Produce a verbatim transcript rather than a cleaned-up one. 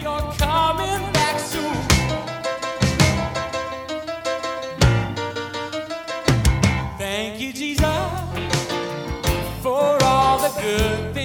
you're coming back soon. Thank you, Jesus, for all the good things